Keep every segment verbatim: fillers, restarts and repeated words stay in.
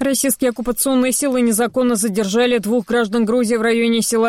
Российские оккупационные силы незаконно задержали двух граждан Грузии в районе села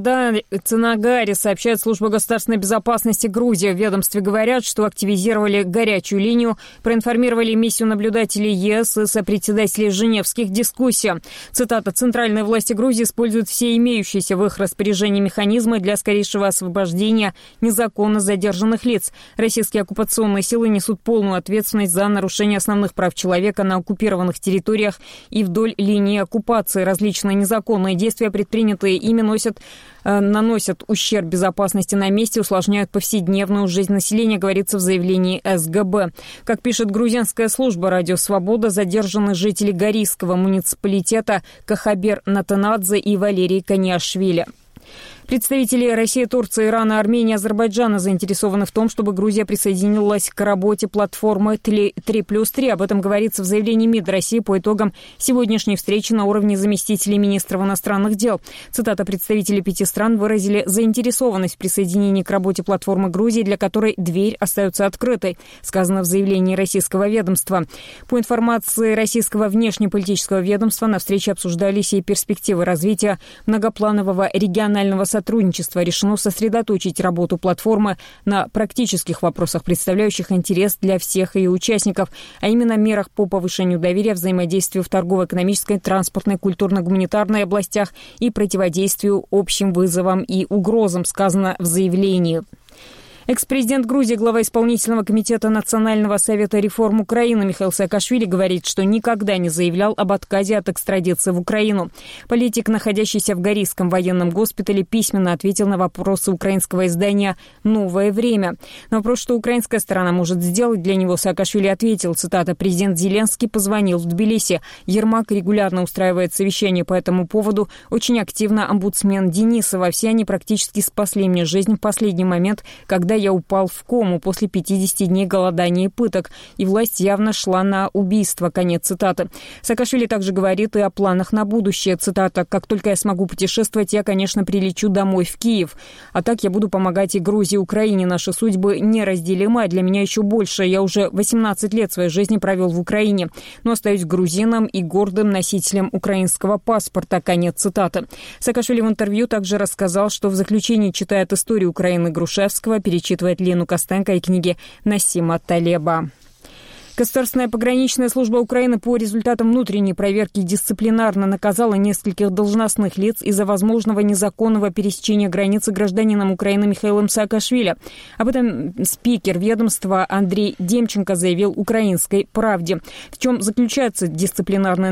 Цанагари, сообщает служба государственной безопасности Грузии. В ведомстве говорят, что активизировали горячую линию, проинформировали миссию наблюдателей ЕС и сопредседателей женевских дискуссий. Цитата: «Центральные власти Грузии используют все имеющиеся в их распоряжении механизмы для скорейшего освобождения незаконно задержанных лиц. Российские оккупационные силы несут полную ответственность за нарушение основных прав человека на оккупированных территориях и вдоль линии оккупации. Различные незаконные действия, предпринятые ими, носят, э, наносят ущерб безопасности на месте, усложняют повседневную жизнь населения», говорится в заявлении эс гэ бэ. Как пишет грузинская служба «Радио Свобода», задержаны жители Горийского муниципалитета Кахабер Натанадзе и Валерий Каниашвили. Представители России, Турции, Ирана, Армении, Азербайджана заинтересованы в том, чтобы Грузия присоединилась к работе платформы три плюс три. Об этом говорится в заявлении МИД России по итогам сегодняшней встречи на уровне заместителей министров иностранных дел. Цитата: «Представители пяти стран выразили заинтересованность в присоединении к работе платформы Грузии, для которой дверь остается открытой», сказано в заявлении российского ведомства. По информации российского внешнеполитического ведомства, на встрече обсуждались и перспективы развития многопланового регионального сотрудничества. Решено сосредоточить работу платформы на практических вопросах, представляющих интерес для всех ее участников, а именно мерах по повышению доверия, взаимодействию в торгово-экономической, транспортной, культурно-гуманитарной областях и противодействию общим вызовам и угрозам, сказано в заявлении. Экс-президент Грузии, глава исполнительного комитета Национального совета реформ Украины Михаил Саакашвили говорит, что никогда не заявлял об отказе от экстрадиции в Украину. Политик, находящийся в Горийском военном госпитале, письменно ответил на вопросы украинского издания «Новое время». На вопрос, что украинская сторона может сделать для него, Саакашвили ответил, цитата: «Президент Зеленский позвонил в Тбилиси. Ермак регулярно устраивает совещания по этому поводу. Очень активно омбудсмен Денисова. Все они практически спасли мне жизнь в последний момент, когда я упал в кому после пятидесяти дней голодания и пыток, и власть явно шла на убийство». Конец цитаты. Саакашвили также говорит и о планах на будущее. Цитата: «Как только я смогу путешествовать, я, конечно, прилечу домой в Киев. А так я буду помогать и Грузии, и Украине. Наши судьбы неразделимы, а для меня еще больше. Я уже восемнадцать лет своей жизни провел в Украине, но остаюсь грузином и гордым носителем украинского паспорта». Конец цитаты. Саакашвили в интервью также рассказал, что в заключении читает историю Украины Грушевского, перечитывает Лену Костенко и книги Насима Талеба. Государственная пограничная служба Украины по результатам внутренней проверки дисциплинарно наказала нескольких должностных лиц из-за возможного незаконного пересечения границы гражданином Украины Михаилом Саакашвили. Об этом спикер ведомства Андрей Демченко заявил «Украинской правде». В чем заключается дисциплинарное